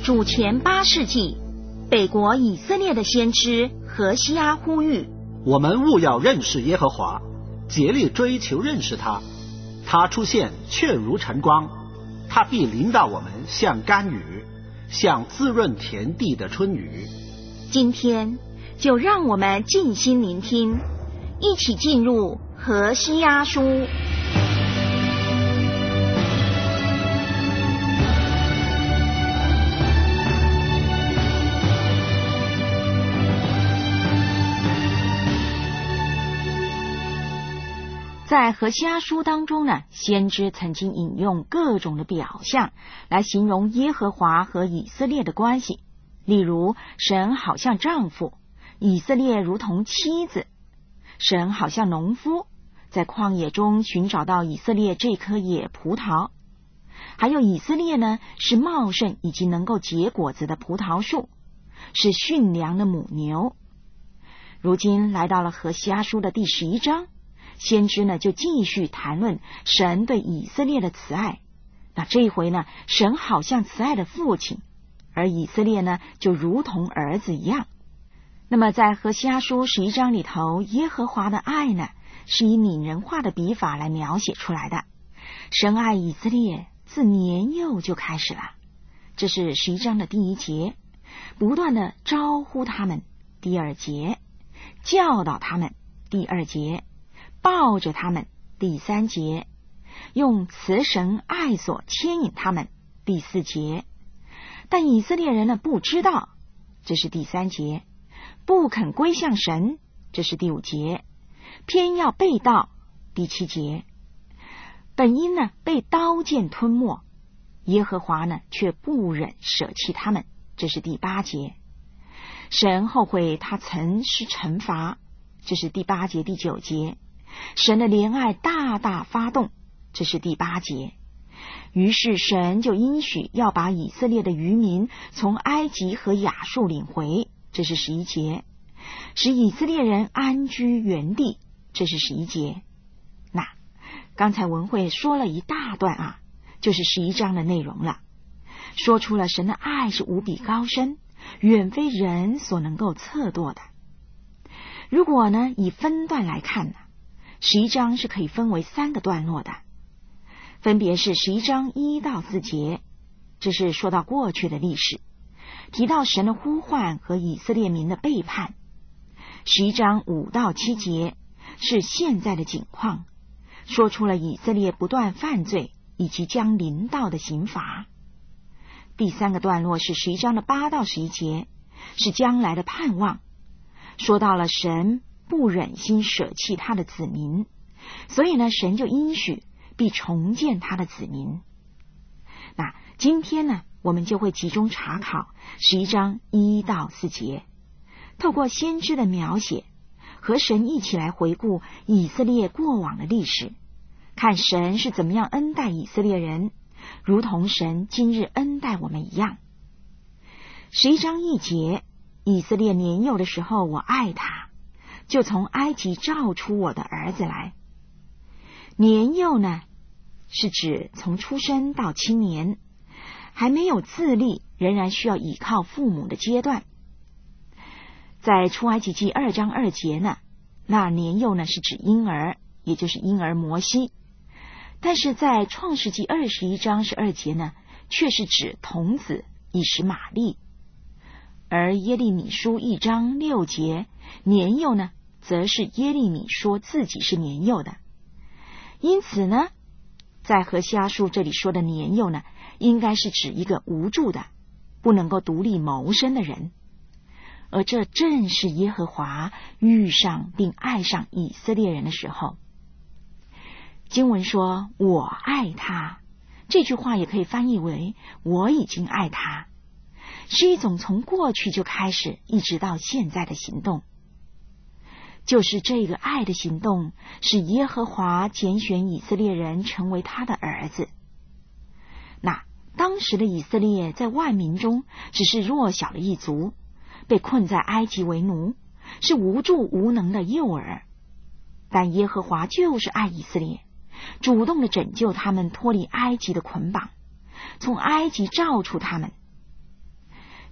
主前8世纪，北国以色列的先知何西阿呼吁： 我们务要认识耶和华，竭力追求认识他。他出现却如晨光，他必临到我们像甘雨，像滋润田地的春雨。 今天就让我们静心聆听，一起进入何西阿书。在何西阿书当中呢，先知曾经引用各种的表象来形容耶和华和以色列的关系，例如神好像丈夫，以色列如同妻子；神好像农夫，在旷野中寻找到以色列这棵野葡萄；还有以色列呢是茂盛以及能够结果子的葡萄树，是驯良的母牛。如今来到了何西阿书的第11章，先知呢就继续谈论神对以色列的慈爱。那这一回呢，神好像慈爱的父亲，而以色列呢就如同儿子一样。那么在何西阿书11章里头，耶和华的爱呢是以拟人化的笔法来描写出来的。神爱以色列自年幼就开始了，这是11章的第1节，不断的招呼他们，第2节，教导他们，第2节，抱着他们，第3节，用慈神爱所牵引他们，第4节。但以色列人呢不知道，这是第3节，不肯归向神，这是第5节，偏要背道，第7节。本应呢被刀剑吞没，耶和华呢却不忍舍弃他们，这是第8节。神后悔他曾施惩罚，这是第8节、第9节。神的怜爱大大发动，这是第8节。于是神就应许要把以色列的余民从埃及和亚述领回，这是11节，使以色列人安居原地，这是11节。那刚才文慧说了一大段就是11章的内容了，说出了神的爱是无比高深，远非人所能够测度的。如果呢以分段来看呢，11章是可以分为3个段落的，分别是11章1到4节，这是说到过去的历史，提到神的呼唤和以色列民的背叛。11章5到7节是现在的景况，说出了以色列不断犯罪以及将临到的刑罚。第3个段落是11章的8到11节，是将来的盼望，说到了神不忍心舍弃他的子民，所以呢神就应许必重建他的子民。那今天呢我们就会集中查考11章1到4节，透过先知的描写和神一起来回顾以色列过往的历史，看神是怎么样恩待以色列人，如同神今日恩待我们一样。11章1节，以色列年幼的时候我爱他，就从埃及召出我的儿子来。年幼呢是指从出生到青年，还没有自立，仍然需要倚靠父母的阶段。在出埃及记2章2节呢，那年幼呢是指婴儿，也就是婴儿摩西。但是在创世纪21章12节呢，却是指童子以实玛利。而耶利米书1章6节，年幼呢则是耶利米说自己是年幼的。因此呢，在何西阿书这里说的年幼呢，应该是指一个无助的，不能够独立谋生的人。而这正是耶和华遇上并爱上以色列人的时候。经文说我爱他，这句话也可以翻译为我已经爱他，是一种从过去就开始一直到现在的行动。就是这个爱的行动，使耶和华拣选以色列人成为他的儿子。那当时的以色列在万民中只是弱小的一族，被困在埃及为奴，是无助无能的幼儿。但耶和华就是爱以色列，主动的拯救他们脱离埃及的捆绑，从埃及召出他们。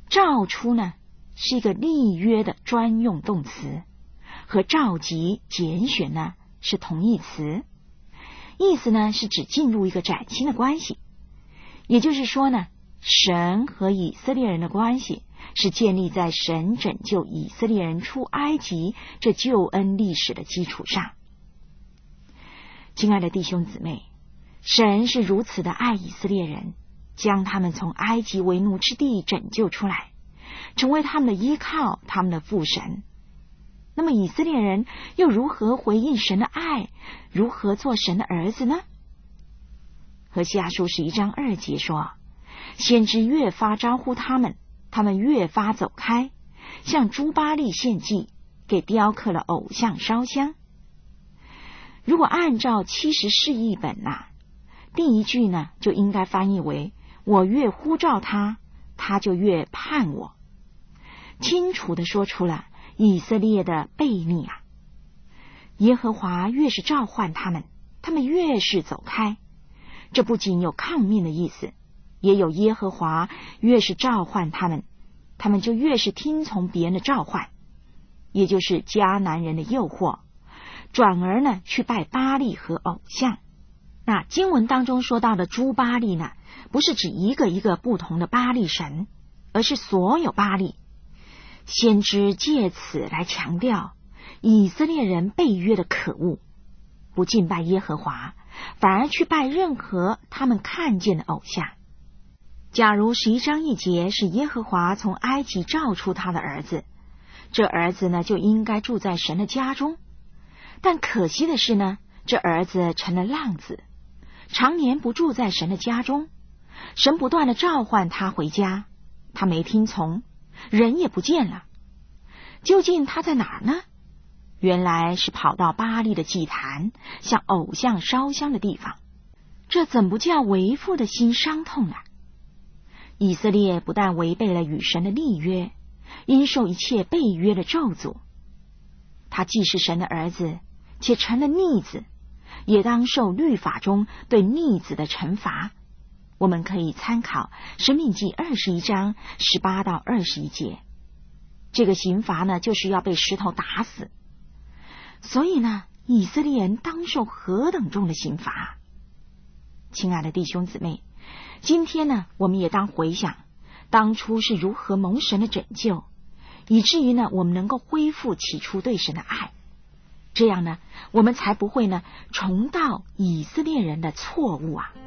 召出呢是一个立约的专用动词，和召集、拣选呢是同义词，意思呢是指进入一个崭新的关系。也就是说呢，神和以色列人的关系是建立在神拯救以色列人出埃及这救恩历史的基础上。亲爱的弟兄姊妹，神是如此的爱以色列人，将他们从埃及为奴之地拯救出来，成为他们的依靠，他们的父神。那么以色列人又如何回应神的爱，如何做神的儿子呢？何西阿书11章2节说，先知越发招呼他们，他们越发走开，向诸巴力献祭，给雕刻了偶像烧香。如果按照70释义本第一句呢就应该翻译为，我越呼召他，他就越叛我，清楚地说出了以色列的悖逆耶和华越是召唤他们，他们越是走开。这不仅有抗命的意思，也有耶和华越是召唤他们，他们就越是听从别人的召唤，也就是迦南人的诱惑，转而呢去拜巴力和偶像。那经文当中说到的诸巴力呢，不是指一个一个不同的巴力神，而是所有巴力。先知借此来强调以色列人背约的可恶，不敬拜耶和华，反而去拜任何他们看见的偶像。假如11章1节是耶和华从埃及召出他的儿子，这儿子呢就应该住在神的家中。但可惜的是呢，这儿子成了浪子，常年不住在神的家中。神不断的召唤他回家，他没听从，人也不见了。究竟他在哪儿呢？原来是跑到巴力的祭坛，向偶像烧香的地方。这怎不叫为父的心伤痛啊？以色列不但违背了与神的立约，应受一切背约的咒诅。他既是神的儿子，且成了逆子，也当受律法中对逆子的惩罚。我们可以参考申命记21章18到21节。这个刑罚呢，就是要被石头打死。所以呢，以色列人当受何等重的刑罚。亲爱的弟兄姊妹，今天呢，我们也当回想当初是如何蒙神的拯救，以至于呢，我们能够恢复起初对神的爱。这样呢，我们才不会呢重蹈以色列人的错误啊。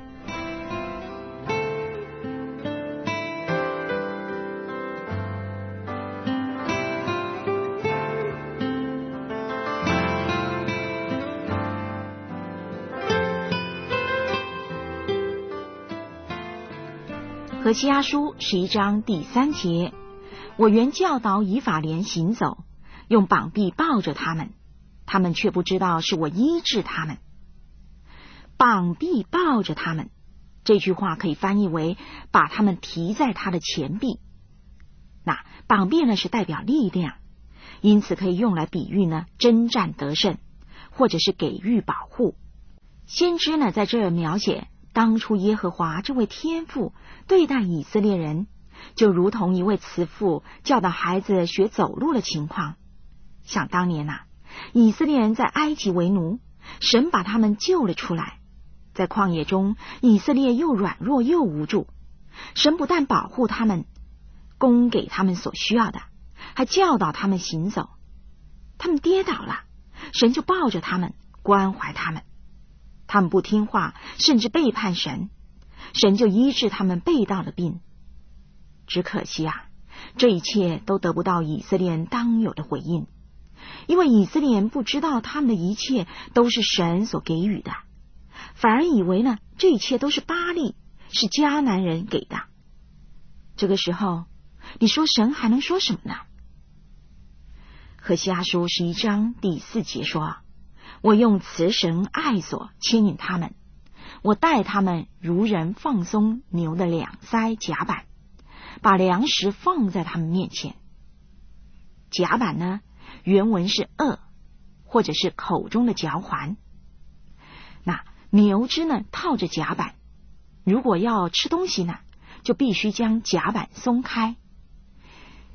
何西阿书11章第3节，我原教导以法莲行走，用膀臂抱着他们，他们却不知道是我医治他们。膀臂抱着他们，这句话可以翻译为把他们提在他的前臂。那膀臂呢是代表力量，因此可以用来比喻呢征战得胜，或者是给予保护。先知呢在这儿描写当初耶和华这位天父对待以色列人，就如同一位慈父教导孩子学走路的情况。想当年以色列人在埃及为奴，神把他们救了出来。在旷野中，以色列又软弱又无助，神不但保护他们，供给他们所需要的，还教导他们行走。他们跌倒了，神就抱着他们，关怀他们。他们不听话，甚至背叛神，神就医治他们背道的病。只可惜这一切都得不到以色列人当有的回应，因为以色列人不知道他们的一切都是神所给予的，反而以为呢这一切都是巴力，是迦南人给的。这个时候，你说神还能说什么呢？何西阿书11章第4节说，我用慈绳爱索牵引他们，我带他们如人放松牛的两腮甲板，把粮食放在他们面前。甲板呢，原文是轭，或者是口中的嚼环。那牛只呢套着甲板，如果要吃东西呢，就必须将甲板松开。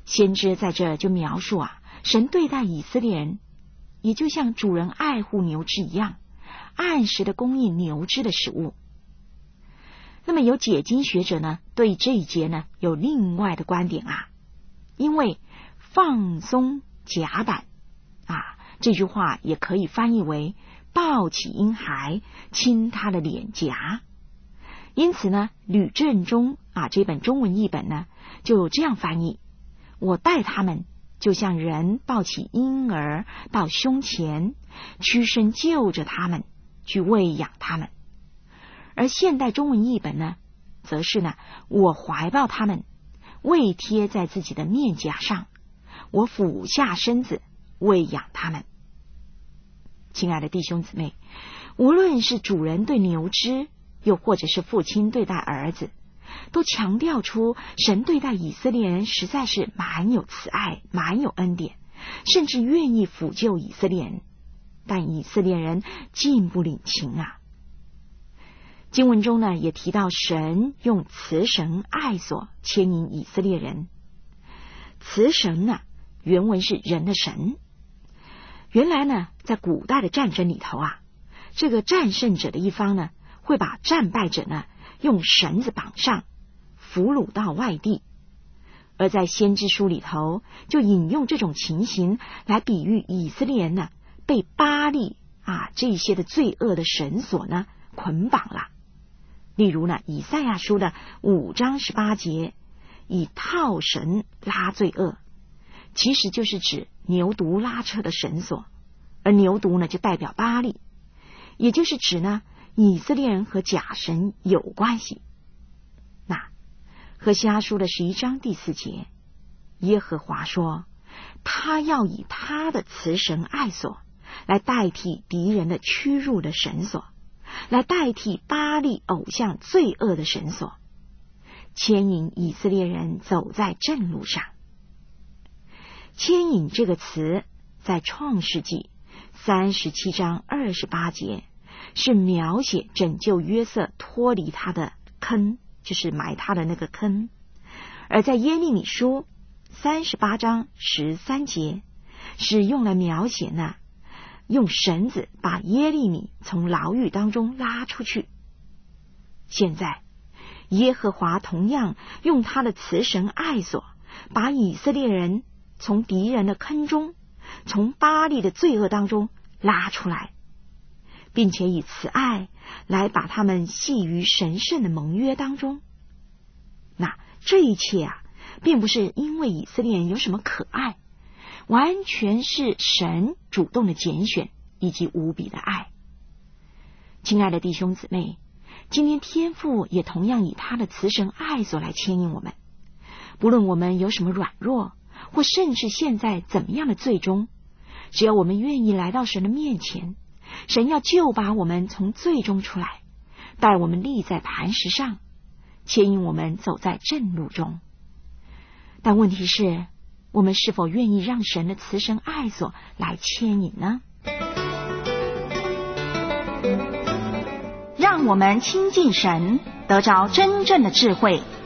先知在这就描述神对待以色列人，也就像主人爱护牛只一样，按时的供应牛只的食物。那么有解经学者呢，对这一节呢有另外的观点因为放松甲板这句话也可以翻译为抱起婴孩亲他的脸颊。因此呢，吕正中这本中文译本呢就这样翻译：我待他们就像人抱起婴儿到胸前，屈身就着他们，去喂养他们。而现代中文译本呢，则是呢，我怀抱他们，胃贴在自己的面颊上，我俯下身子喂养他们。亲爱的弟兄姊妹，无论是主人对牛只，又或者是父亲对待儿子，都强调出神对待以色列人实在是蛮有慈爱，蛮有恩典，甚至愿意抚救以色列人。但以色列人竟不领情经文中呢，也提到神用慈绳爱索牵引以色列人。慈绳呢，原文是人的神。原来呢，在古代的战争里头这个战胜者的一方呢，会把战败者呢用绳子绑上，俘虏到外地。而在先知书里头，就引用这种情形来比喻以色列人呢被巴力这些的罪恶的绳索呢捆绑了。例如呢，以赛亚书的5章18节，以套绳拉罪恶，其实就是指牛犊拉车的绳索，而牛犊呢就代表巴力，也就是指呢以色列人和假神有关系。那何西阿书的11章第4节，耶和华说，他要以他的慈绳爱索来代替敌人的屈辱的绳索，来代替巴力偶像罪恶的绳索，牵引以色列人走在正路上。牵引这个词在创世纪37章28节是描写拯救约瑟脱离他的坑，就是埋他的那个坑。而在耶利米书38章13节是用来描写呢，用绳子把耶利米从牢狱当中拉出去。现在耶和华同样用他的慈绳爱索，把以色列人从敌人的坑中，从巴力的罪恶当中拉出来，并且以慈爱来把他们系于神圣的盟约当中。那这一切并不是因为以色列人有什么可爱，完全是神主动的拣选以及无比的爱。亲爱的弟兄姊妹，今天天父也同样以他的慈绳爱索来牵引我们，不论我们有什么软弱，或甚至现在怎么样的罪中，只要我们愿意来到神的面前，神要就把我们从罪中出来，带我们立在磐石上，牵引我们走在正路中。但问题是，我们是否愿意让神的慈绳爱索来牵引呢？让我们亲近神，得着真正的智慧，